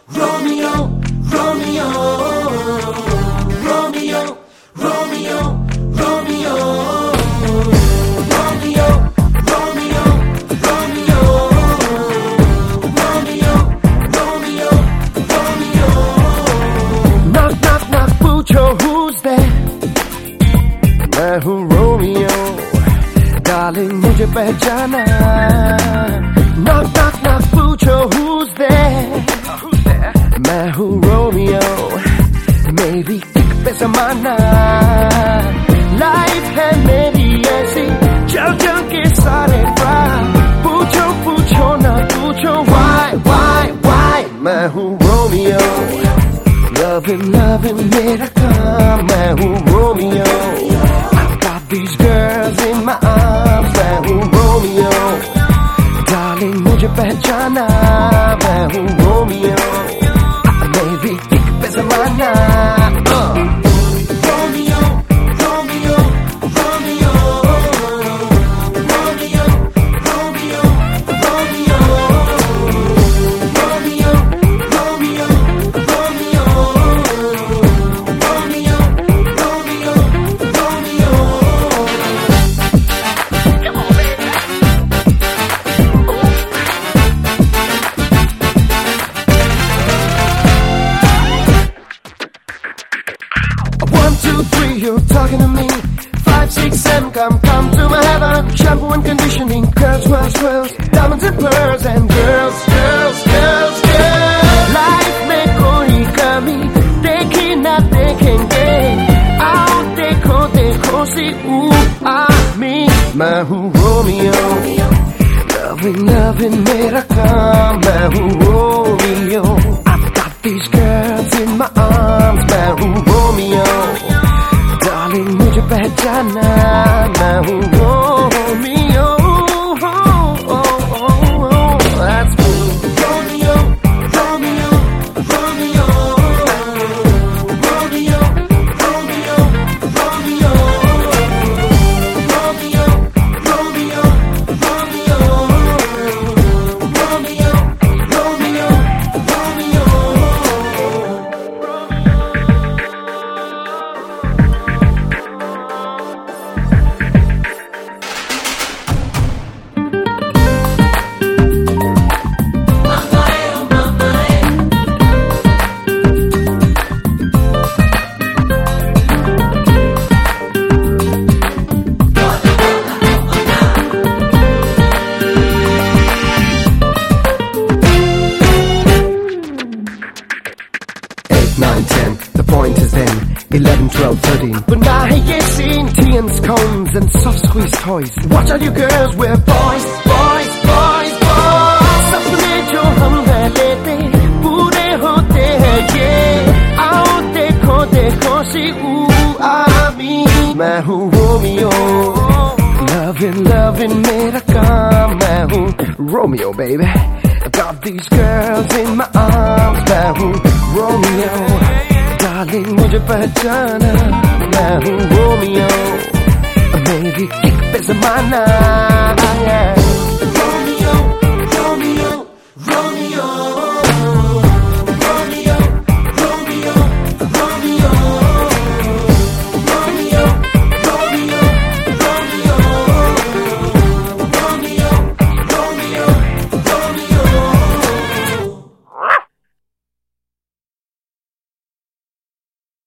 Romeo, Romeo, Romeo, Romeo, Romeo, Romeo, Romeo, Romeo, Romeo, Romeo, Romeo. Knock, knock, knock, पूछो who's there? मैं हूँ Romeo, darling मुझे पहचाना. Knock, knock, knock, पूछो who's there? मैं हूँ Romeo, मेरी किक पे ज़माना. लाइफ है मेरी ऐसी, चल चल के सारे पार. पूछो पूछो ना पूछो why, why, why. मैं हूँ Romeo, loving, loving मेरा काम. मैं हूँ Romeo, I've got these girls in my arms. मैं हूँ Romeo, darling मुझे पहचाना. मैं हूँ Romeo, मेरी किक पे ज़माना. Romeo, Romeo, Romeo, Romeo, Romeo, Romeo, Romeo, Romeo, Romeo, Romeo, Romeo, Romeo. Come on, baby. 1, 2, 3, you're talking to me. 5, 6, 7, come to my heaven. Shampoo and conditioning, curls, swirls, swirls, diamonds and pearls, and girls, girls, girls, girls. Life में कोई कमी देखी ना देखेंगे. आओ देखो देखो सी me. मैं हूँ Romeo, loving, loving मेरा काम. मैं हूँ Romeo, I've got these girls in my arms. मैं हूँ Romeo, darling मुझे पहचाना. मैं हूँ Romeo, that's me. Romeo, Romeo, Romeo, Romeo, Romeo, Romeo, Romeo, Romeo, Romeo, Romeo, Romeo, Romeo. 9, 10, the point is then 11, 12, 13. But now hey, you seen tea and scones and soft squeeze toys. Watch out you girls, we're boys, boys, boys, boys. सपने जो हम है लेते पूरे होते हैं ये. आओ देखो देखो सी me. मैं हूँ Romeo, loving, loving मेरा काम. मैं हूँ Romeo, baby. I've got these girls in my arms. मैं हूँ Romeo, darling मुझे पहचाना. मैं हूँ Romeo, मेरी किक पे ज़माना.